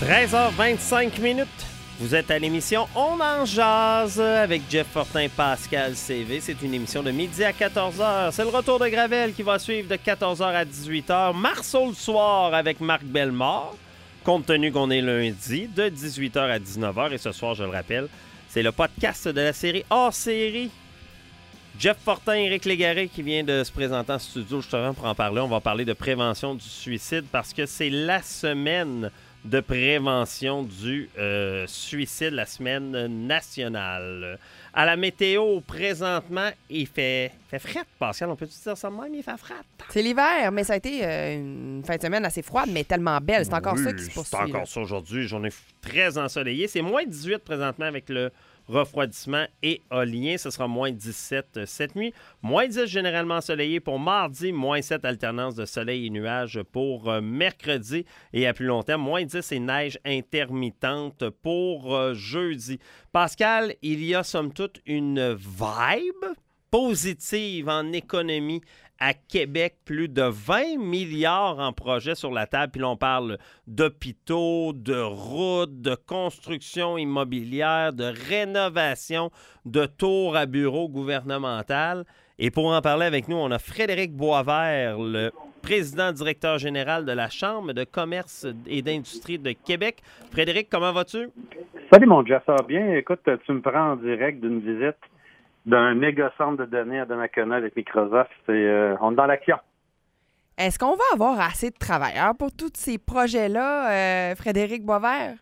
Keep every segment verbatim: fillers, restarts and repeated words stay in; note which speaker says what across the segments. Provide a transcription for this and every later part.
Speaker 1: treize heures vingt-cinq minutes. Vous êtes à l'émission On en jase avec Jeff Fortin, Pascal C V. C'est une émission de midi à quatorze heures. C'est le retour de Gravel qui va suivre de quatorze heures à dix-huit heures. Marceau le soir avec Marc Bellemare, compte tenu qu'on est lundi, de dix-huit heures à dix-neuf heures. Et ce soir, je le rappelle, c'est le podcast de la série hors série. Jeff Fortin, Éric Légaré qui vient de se présenter en studio justement pour en parler. On va parler de prévention du suicide parce que c'est la semaine de prévention du euh, suicide, la semaine nationale. À la météo, présentement, il fait, fait frette, Pascal. On peut-tu dire ça de même? Il fait frette.
Speaker 2: C'est l'hiver, mais ça a été euh, une fin de semaine assez froide, mais tellement belle. C'est encore
Speaker 1: oui,
Speaker 2: ça qui se poursuit.
Speaker 1: C'est encore
Speaker 2: là.
Speaker 1: ça aujourd'hui. Journée très ensoleillée. C'est moins dix-huit présentement avec le refroidissement éolien. Ce sera moins dix-sept cette nuit. Moins dix généralement ensoleillé pour mardi. Moins sept alternance de soleil et nuages pour euh, mercredi. Et à plus long terme, moins dix et neige intermittente pour euh, jeudi. Pascal, il y a somme toute une vibe positive en économie à Québec, plus de vingt milliards en projets sur la table. Puis là, on parle d'hôpitaux, de routes, de construction immobilière, de rénovation, de tours à bureaux gouvernemental. Et pour en parler avec nous, on a Frédéric Boisvert, le président directeur général de la Chambre de commerce et d'industrie de Québec. Frédéric, comment vas-tu?
Speaker 3: Salut mon Jeff, ça va bien? Écoute, tu me prends en direct d'une visite d'un méga centre de données à Donnacona avec Microsoft. C'est, euh, on est dans l'action.
Speaker 2: Est-ce qu'on va avoir assez de travailleurs pour tous ces projets-là, euh, Frédéric Boisvert?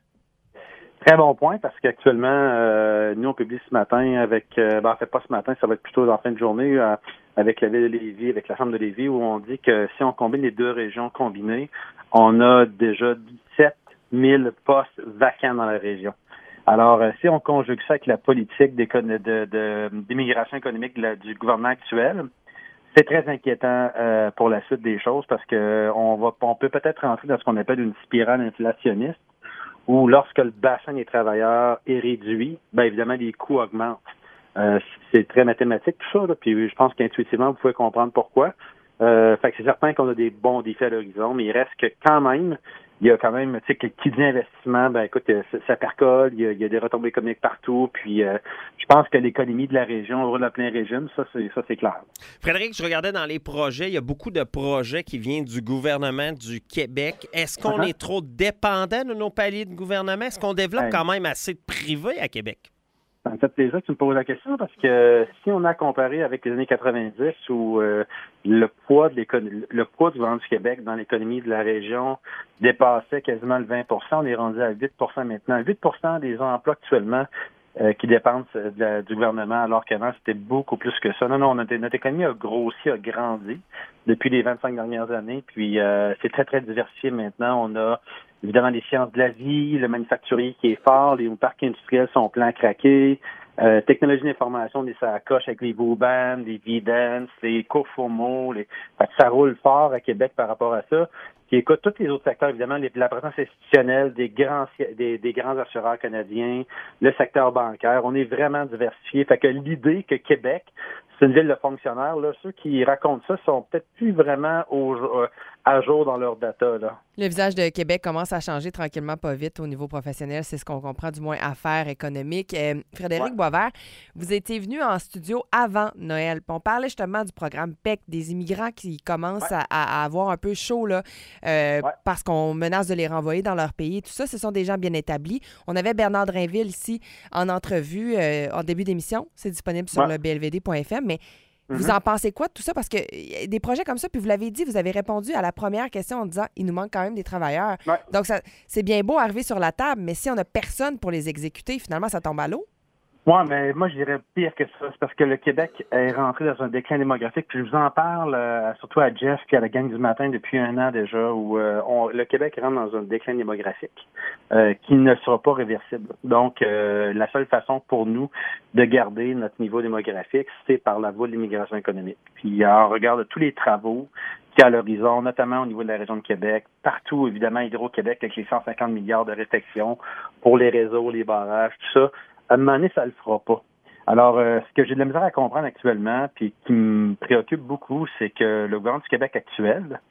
Speaker 3: Très bon point, parce qu'actuellement, euh, nous, on publie ce matin avec... Euh, ben, en fait, pas ce matin, ça va être plutôt en fin de journée, euh, avec la ville de Lévis, avec la Chambre de Lévis, où on dit que si on combine les deux régions combinées, on a déjà dix-sept mille postes vacants dans la région. Alors, euh, si on conjugue ça avec la politique d'éco- de, de, d'immigration économique de la, du gouvernement actuel, c'est très inquiétant euh, pour la suite des choses parce que on va, on peut peut-être rentrer dans ce qu'on appelle une spirale inflationniste où lorsque le bassin des travailleurs est réduit, bien évidemment, les coûts augmentent. Euh, c'est très mathématique tout ça, là, puis je pense qu'intuitivement, vous pouvez comprendre pourquoi. Euh, fait que c'est certain qu'on a des bons défis à l'horizon, mais il reste que quand même, il y a quand même, tu sais, qui dit investissement, ben écoute, ça, ça percole, il y, a, il y a des retombées économiques partout, puis euh, je pense que l'économie de la région roule à plein régime, ça c'est, ça c'est clair.
Speaker 1: Frédéric, je regardais dans les projets, il y a beaucoup de projets qui viennent du gouvernement du Québec. Est-ce qu'on uh-huh. est trop dépendant de nos paliers de gouvernement? Est-ce qu'on développe hey. quand même assez de privé à Québec?
Speaker 3: Ça me fait plaisir que tu me poses la question parce que si on a comparé avec les années quatre-vingt-dix où euh, le poids de l'économie, le poids du gouvernement du Québec dans l'économie de la région dépassait quasiment le vingt pour cent, on est rendu à huit pour cent maintenant. huit pour cent des emplois actuellement euh, qui dépendent de la, du gouvernement, alors qu'avant c'était beaucoup plus que ça. Non, non, notre, notre économie a grossi, a grandi depuis les vingt-cinq dernières années, puis euh, c'est très, très diversifié maintenant. On a évidemment les sciences de la vie, le manufacturier qui est fort, les parcs industriels sont pleins à craquer, euh, technologie d'information, on est sur la coche avec les Vauban, les V-Dance, les Cofomo, les... Fait que ça roule fort à Québec par rapport à ça. Puis écoute, tous les autres secteurs, évidemment, les, la présence institutionnelle des grands des, des grands assureurs canadiens, le secteur bancaire, on est vraiment diversifié. Fait que l'idée que Québec, c'est une ville de fonctionnaires, là, ceux qui racontent ça sont peut-être plus vraiment au, euh, à jour dans leur data, là.
Speaker 2: Le visage de Québec commence à changer tranquillement, pas vite au niveau professionnel. C'est ce qu'on comprend, du moins affaires économiques. Euh, Frédéric ouais. Boisvert, vous étiez venu en studio avant Noël. On parlait justement du programme P E C, des immigrants qui commencent ouais. à, à avoir un peu chaud là, euh, ouais. parce qu'on menace de les renvoyer dans leur pays. Tout ça, ce sont des gens bien établis. On avait Bernard Drainville ici en entrevue euh, en début d'émission. C'est disponible sur ouais. le b l v d point f m. Mais vous en pensez quoi de tout ça? Parce que des projets comme ça, puis vous l'avez dit, vous avez répondu à la première question en disant il nous manque quand même des travailleurs. Ouais. Donc, ça, c'est bien beau arriver sur la table, mais si on n'a personne pour les exécuter, finalement, ça tombe à l'eau.
Speaker 3: Oui, mais moi, je dirais pire que ça. C'est parce que le Québec est rentré dans un déclin démographique. Puis je vous en parle euh, surtout à Jeff et à la gang du matin depuis un an déjà, où euh, on, le Québec rentre dans un déclin démographique euh, qui ne sera pas réversible. Donc, euh, la seule façon pour nous de garder notre niveau démographique, c'est par la voie de l'immigration économique. Puis on regarde tous les travaux qui à l'horizon, notamment au niveau de la région de Québec, partout, évidemment, Hydro-Québec avec les cent cinquante milliards de restrictions pour les réseaux, les barrages, tout ça. À un moment donné, ça le fera pas. Alors, euh, ce que j'ai de la misère à comprendre actuellement, puis qui me préoccupe beaucoup, c'est que le gouvernement du Québec actuel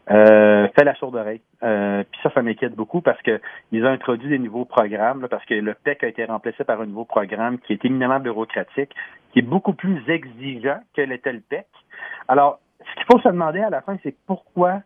Speaker 3: euh, fait la sourde oreille. Euh, puis ça, ça m'inquiète beaucoup parce que ils ont introduit des nouveaux programmes, là, parce que le P E C a été remplacé par un nouveau programme qui est éminemment bureaucratique, qui est beaucoup plus exigeant que l'était le P E C. Alors, ce qu'il faut se demander à la fin, c'est pourquoi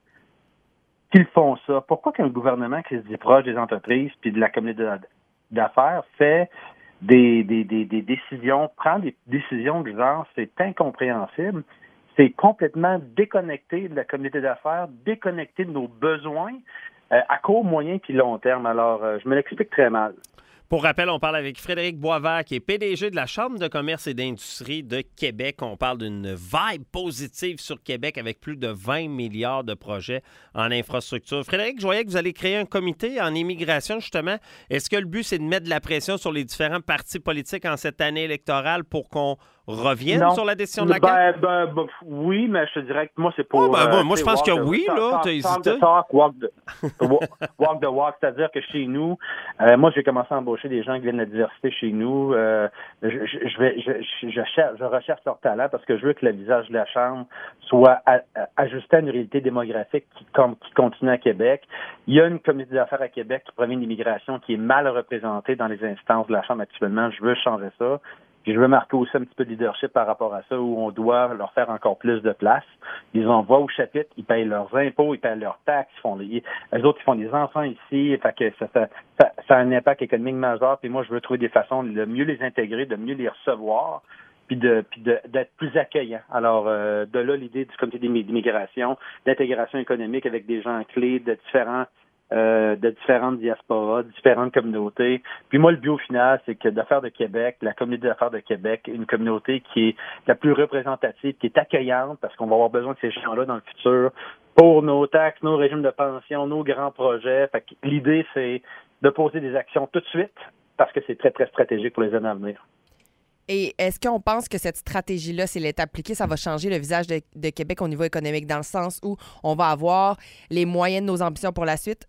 Speaker 3: qu'ils font ça. Pourquoi qu'un gouvernement qui se dit proche des entreprises puis de la communauté d'affaires fait des, des, des, des décisions, prend des décisions de genre, c'est incompréhensible. C'est complètement déconnecté de la communauté d'affaires, déconnecté de nos besoins euh, à court, moyen puis long terme. Alors, euh, je me l'explique très mal.
Speaker 1: Pour rappel, on parle avec Frédéric Boisvert, qui est P D G de la Chambre de commerce et d'industrie de Québec. On parle d'une vibe positive sur Québec avec plus de vingt milliards de projets en infrastructure. Frédéric, je voyais que vous allez créer un comité en immigration, justement. Est-ce que le but, c'est de mettre de la pression sur les différents partis politiques en cette année électorale pour qu'on revienne
Speaker 3: non.
Speaker 1: sur la décision de la
Speaker 3: ben,
Speaker 1: C A Q?
Speaker 3: Ben, ben, oui, mais je te dirais que moi, c'est pour...
Speaker 1: Oh, ben, bon,
Speaker 3: euh,
Speaker 1: moi, je pense que
Speaker 3: the,
Speaker 1: oui,
Speaker 3: talk,
Speaker 1: là.
Speaker 3: Talk,
Speaker 1: T'as hésité.
Speaker 3: talk the talk, walk the, walk the walk, c'est-à-dire que chez nous, euh, moi, j'ai commencé à embaucher des gens qui viennent de la diversité chez nous. Euh, je, je, je, vais, je, je, cherche, je recherche leur talent parce que je veux que le visage de la Chambre soit à, à, ajusté à une réalité démographique qui, comme, qui continue à Québec. Il y a une communauté d'affaires à Québec qui provient de l'immigration qui est mal représentée dans les instances de la Chambre actuellement. Je veux changer ça. Puis je veux marquer aussi un petit peu de leadership par rapport à ça, où on doit leur faire encore plus de place. Ils en voient au chapitre, ils payent leurs impôts, ils payent leurs taxes, ils font les, eux autres, ils font des enfants ici, fait que ça, ça, ça, ça a un impact économique majeur. Puis moi, je veux trouver des façons de mieux les intégrer, de mieux les recevoir, puis de, puis de, d'être plus accueillants. Alors, euh, de là, l'idée du comité d'immigration, d'intégration économique avec des gens clés de différents Euh, de différentes diasporas, de différentes communautés. Puis moi, le but au final, c'est que d'affaires de Québec, la communauté d'affaires de Québec, une communauté qui est la plus représentative, qui est accueillante, parce qu'on va avoir besoin de ces gens-là dans le futur pour nos taxes, nos régimes de pension, nos grands projets. Fait que l'idée, c'est de poser des actions tout de suite, parce que c'est très, très stratégique pour les années à venir.
Speaker 2: Et est-ce qu'on pense que cette stratégie-là, si elle est appliquée, ça va changer le visage de, de Québec au niveau économique, dans le sens où on va avoir les moyens de nos ambitions pour la suite?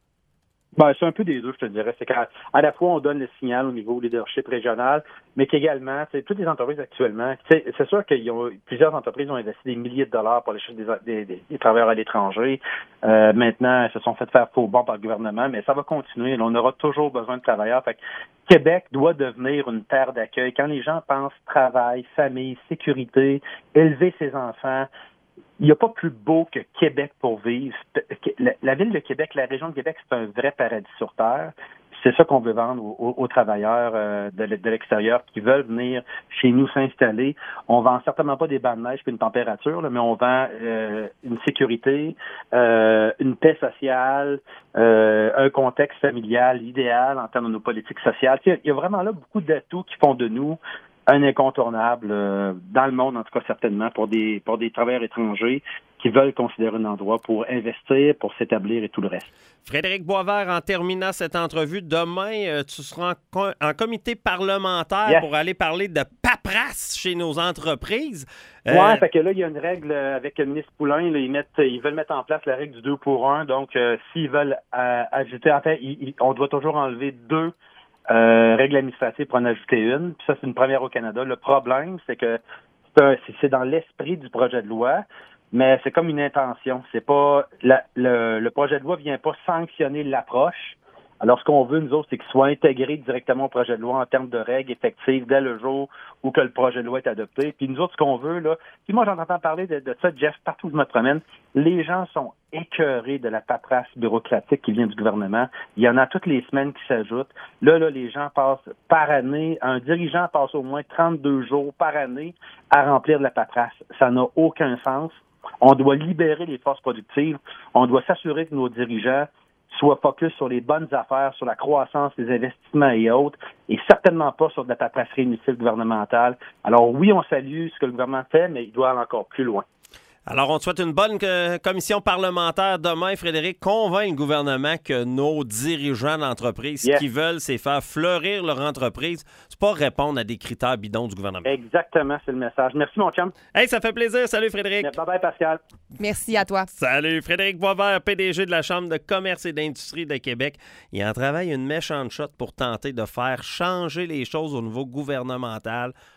Speaker 3: Ben, c'est un peu des deux, je te dirais. C'est qu'à à la fois, on donne le signal au niveau leadership régional, mais qu'également, c'est toutes les entreprises actuellement, c'est sûr que plusieurs entreprises ont investi des milliers de dollars pour les des, des, des, des travailleurs à l'étranger. Euh, maintenant, elles se sont fait faire faux bons par le gouvernement, mais ça va continuer. Là, on aura toujours besoin de travailleurs. Fait que Québec doit devenir une terre d'accueil. Quand les gens pensent travail, famille, sécurité, élever ses enfants, il n'y a pas plus beau que Québec pour vivre. La, la ville de Québec, la région de Québec, c'est un vrai paradis sur terre. C'est ça qu'on veut vendre aux, aux travailleurs euh, de, de l'extérieur qui veulent venir chez nous s'installer. On vend certainement pas des bancs de neige puis une température, là, mais on vend euh, une sécurité, euh, une paix sociale, euh, un contexte familial idéal en termes de nos politiques sociales. Il y a vraiment là beaucoup d'atouts qui font de nous un incontournable euh, dans le monde, en tout cas certainement, pour des pour des travailleurs étrangers qui veulent considérer un endroit pour investir, pour s'établir et tout le reste.
Speaker 1: Frédéric Boisvert, en terminant cette entrevue, demain, euh, tu seras en, en comité parlementaire yes. pour aller parler de paperasse chez nos entreprises.
Speaker 3: Euh... Oui, fait que là, il y a une règle avec le ministre Poulin, là, ils, mettent, ils veulent mettre en place la règle du deux pour un. Donc, euh, s'ils veulent euh, ajouter, en fait, ils, ils, on doit toujours enlever deux Euh, règles administratives pour en ajouter une. Puis ça, c'est une première au Canada. Le problème, c'est que c'est dans l'esprit du projet de loi, mais c'est comme une intention. C'est pas la, le, le projet de loi vient pas sanctionner l'approche. Alors, ce qu'on veut, nous autres, c'est qu'il soit intégré directement au projet de loi en termes de règles effectives dès le jour où que le projet de loi est adopté. Puis nous autres, ce qu'on veut, là, puis moi, j'entends parler de, de ça, Jeff, partout où je me promène, les gens sont écœurés de la paperasse bureaucratique qui vient du gouvernement. Il y en a toutes les semaines qui s'ajoutent. Là, là, les gens passent par année, un dirigeant passe au moins trente-deux jours par année à remplir de la paperasse. Ça n'a aucun sens. On doit libérer les forces productives. On doit s'assurer que nos dirigeants soit focus sur les bonnes affaires, sur la croissance, les investissements et autres, et certainement pas sur de la paperasserie inutile gouvernementale. Alors oui, on salue ce que le gouvernement fait, mais il doit aller encore plus loin.
Speaker 1: Alors, on te souhaite une bonne commission parlementaire demain, Frédéric. Convainc le gouvernement que nos dirigeants d'entreprise, yes. ce qu'ils veulent, c'est faire fleurir leur entreprise. C'est pas répondre à des critères bidons du gouvernement.
Speaker 3: Exactement, c'est le message. Merci, mon chum.
Speaker 1: Hey, ça fait plaisir. Salut, Frédéric.
Speaker 3: Bye-bye, Pascal.
Speaker 2: Merci à toi.
Speaker 1: Salut, Frédéric Boisvert, P D G de la Chambre de commerce et d'industrie de Québec. Il en travaille une méchante shot pour tenter de faire changer les choses au niveau gouvernemental.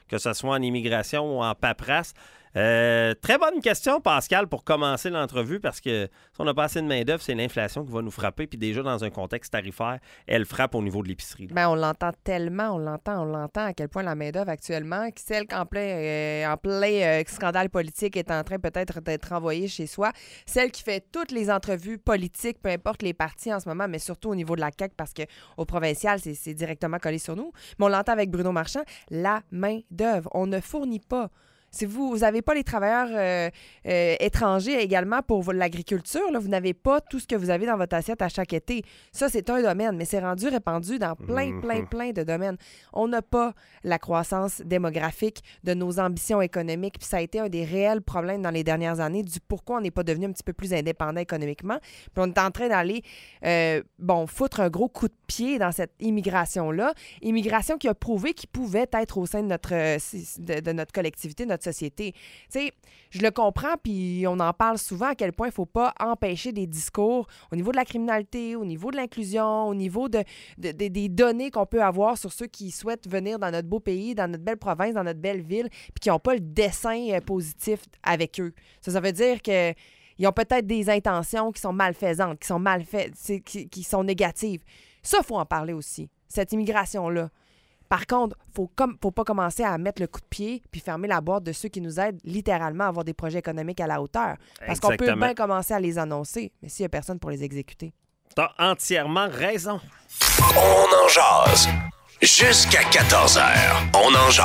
Speaker 1: que ce soit en immigration ou en paperasse. Euh, très bonne question, Pascal, pour commencer l'entrevue, parce que si on n'a pas assez de main-d'œuvre, c'est l'inflation qui va nous frapper. Puis déjà, dans un contexte tarifaire, elle frappe au niveau de l'épicerie.
Speaker 2: Bien, on l'entend tellement, on l'entend, on l'entend à quel point la main-d'œuvre actuellement, celle qu'en plein, euh, en plein euh, scandale politique est en train peut-être d'être envoyée chez soi, celle qui fait toutes les entrevues politiques, peu importe les partis en ce moment, mais surtout au niveau de la C A Q, parce qu'au provincial, c'est, c'est directement collé sur nous. Mais on l'entend avec Bruno Marchand, la main-d'œuvre. On ne fournit pas. Si vous n'avez pas les travailleurs euh, euh, étrangers également pour l'agriculture, là, vous n'avez pas tout ce que vous avez dans votre assiette à chaque été. Ça, c'est un domaine, mais c'est rendu répandu dans plein, plein, plein de domaines. On n'a pas la croissance démographique de nos ambitions économiques, puis ça a été un des réels problèmes dans les dernières années du pourquoi on n'est pas devenu un petit peu plus indépendant économiquement. Puis on est en train d'aller, euh, bon, foutre un gros coup de pied dans cette immigration-là. Immigration qui a prouvé qu'il pouvait être au sein de notre, de, de notre collectivité, notre société. Tu sais, je le comprends, puis on en parle souvent à quel point il ne faut pas empêcher des discours au niveau de la criminalité, au niveau de l'inclusion, au niveau de, de, de, des données qu'on peut avoir sur ceux qui souhaitent venir dans notre beau pays, dans notre belle province, dans notre belle ville, puis qui n'ont pas le dessein euh, positif avec eux. Ça, ça veut dire que ils ont peut-être des intentions qui sont malfaisantes, qui sont mal faites, qui, qui sont négatives. Ça, il faut en parler aussi, cette immigration-là. Par contre, il ne faut, faut pas commencer à mettre le coup de pied puis fermer la boîte de ceux qui nous aident littéralement à avoir des projets économiques à la hauteur. Parce Exactement. qu'on peut bien commencer à les annoncer, mais s'il n'y a personne pour les exécuter.
Speaker 1: Tu as entièrement raison.
Speaker 4: On en jase. Jusqu'à quatorze heures, on en jase.